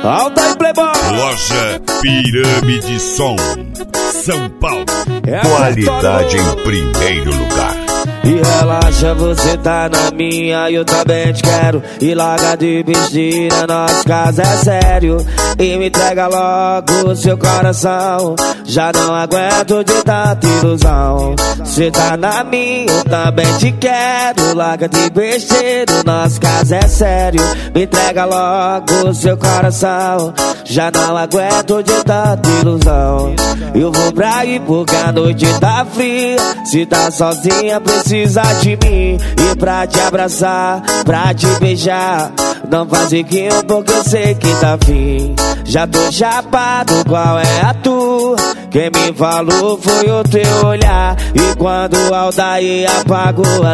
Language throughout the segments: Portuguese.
Alta e Playboy. Loja Pirâmide Som, São Paulo. Qualidade em primeiro lugar. E relaxa, você tá na minha, eu também te quero. E larga de besteira, nosso caso é sério. E me entrega logo o seu coração. Já não aguento de tanta ilusão. Você tá na minha, eu também te quero. Larga de besteira, nosso caso é sério. Me entrega logo o seu coração. Já não aguento de tanta ilusão. Eu vou pra ir porque a noite tá fria. Se tá sozinha, precisa de mim. E pra te abraçar, pra te beijar, não faz riquinho porque eu sei que tá fim. Já tô chapado, qual é a tua? Quem me falou foi o teu olhar. E quando o Aldair apagou a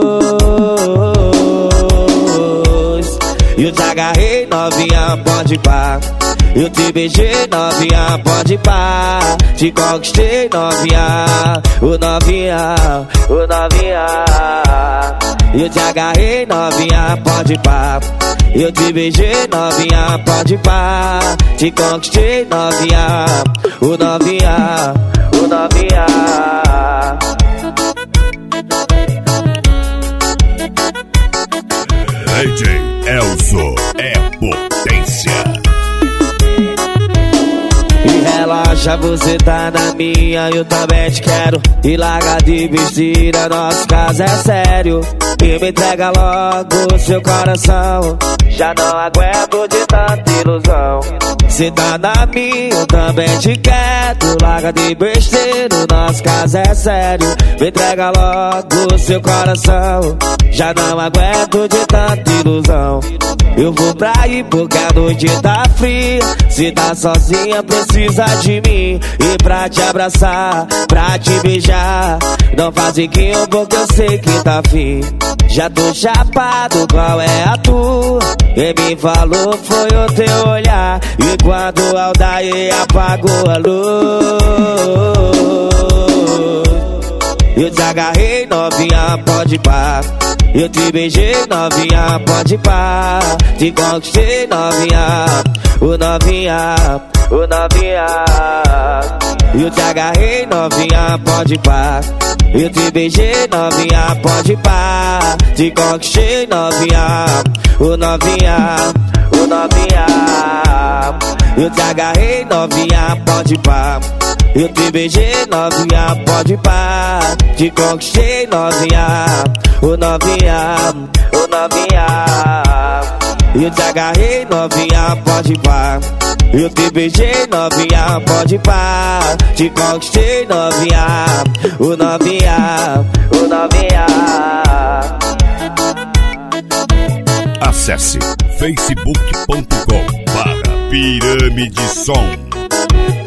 luz, eu te agarrei, novinha, pode pá. Eu te beijei, novinha, pode pá. Te conquistei, novinha, o novinha, o novinha. Eu te agarrei, novinha, pode pá. Eu te beijei, novinha, pode pá. Te conquistei, novinha, o novinha, o novinha. DJ Elzo é potência. Relaxa, você tá na minha, eu também te quero. E larga de besteira, nosso caso é sério. E me entrega logo o seu coração. Já não aguento de tanta ilusão. Você tá na minha, eu também te quero. Larga de besteira, nosso caso é sério. Me entrega logo o seu coração. Já não aguento de tanta ilusão. Eu vou pra ir porque a noite tá fria. Se tá sozinha, precisa de mim. E pra te abraçar, pra te beijar, não faz riquinho porque eu sei que tá fim. Já tô chapado, qual é a tua? Quem me falou foi o teu olhar. E quando o Aldair apagou a luz, eu te agarrei, novinha, pode pá. Eu te beijei, novinha, pode pá. Te conquistei, novinha, o novinha, o novinha. Eu te agarrei, novinha, pode pá. Eu te beijei, novinha, pode pá. Te conquistei, novinha, o novinha, o novinha. Eu te agarrei, novinha, pode pá. Eu te beijei, novinha, pode pá. Te conquistei, novinha, o novinha, o novinha. Eu te agarrei, novinha, pode pá. Eu te beijei, novinha, pode pá. Te conquistei, novinha, o novinha, o novinha. Acesse facebook.com/Pirâmide Som.